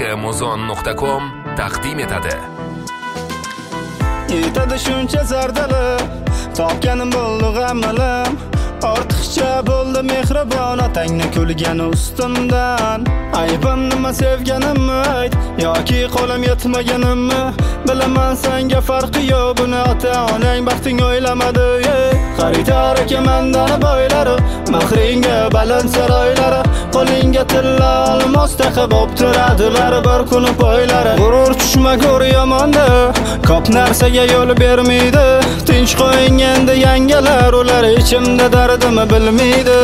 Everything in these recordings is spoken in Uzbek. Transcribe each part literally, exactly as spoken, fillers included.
muzon nuqta com taqdim etadi. Yetadi shuncha zardalar, topganim bo'ldi g'amalim. Ortiqcha bo'ldi mehribon otangni kulgani ustimdan. Aybim nima, sevganimmi ayt yoki qo'lim yetmaganimmi? Bilaman senga farqi yo'q, buni ota-onang baxting o'ylamadi. Xaridor aka mendan boylari, mahringa baland saroylari, qo'lingga tilla olmos taqib o'ptiradilar bir kuni poylari. G'urur tushma ko'r yomonda, ko'p narsaga yo'l bermaydi. Tinch qo'ying endi yangalar, ular ichimda dardimni bilmaydi.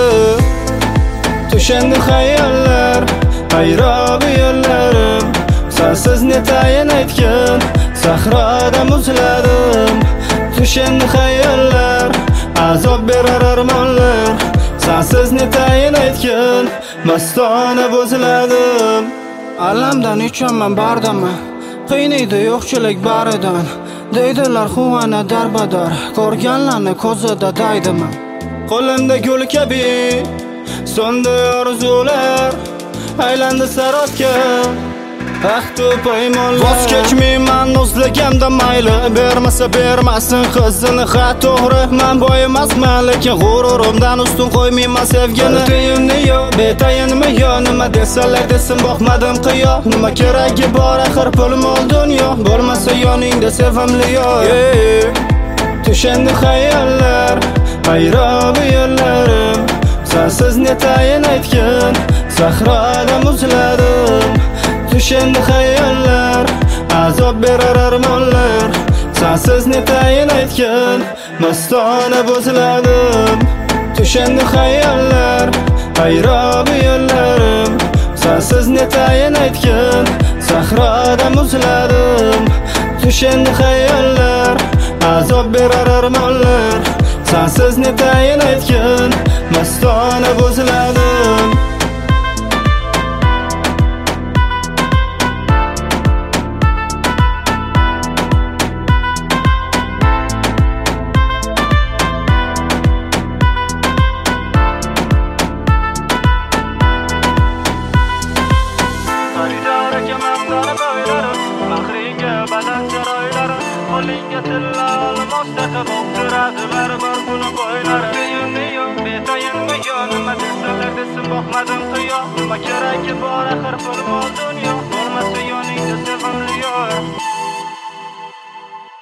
Tushendi xayollar, hayrob yo'llarim, sensiz netayin aytgan sahroda muzladim. Tushendi xayollar, azob berar armonlar, sensiz netayin aytgan mastona bo'zladim. Alamdan ichaman bardaman, qiynaydi yo'qchilik baridan. Deydilar xuvana darbadar, ko'rganlarni ko'zida daydiman. Qo'limda gul kabi so'ndi orzular, aylandi sarotga vaqt paymonlar. Voz kechmayman o'zlagamda mayli, bermasa bermasin qizini ha to'g'ri. Men boyimasman, lekin g'ururimdan ustun qo'ymayman sevgini. Tiyinni yo'q, betayinmi yo'q, nima desalar desin boqmadim qiyo. Nima keragi bor axir pul mol dunyo, bo'lmasa yoningda sevimli yo'q. Tushendi xayollar, hayrob yo'llarim, sensiz netayin aytgan sahroda muzladim. Tushendi xayollar, azob berar armonlar, sensiz netayin aytgan mastona bo'zladim. Tushendi xayollar, hayrob yo'llarim, sensiz netayin aytgan sahroda muzladim. Tushendi xayollar, azob berar armonlar, sensiz netayin aytgan mastona bo'zladim. Qo'lingga tilla olmos taqib o'ptiradilar bir kuni poylari. Tiyinni yo'q, betayinmi yo'q, nima desalar desin boqmadim qiyo. Nima keragi bor axir pul mol dunyo, bo'lmasa yoningda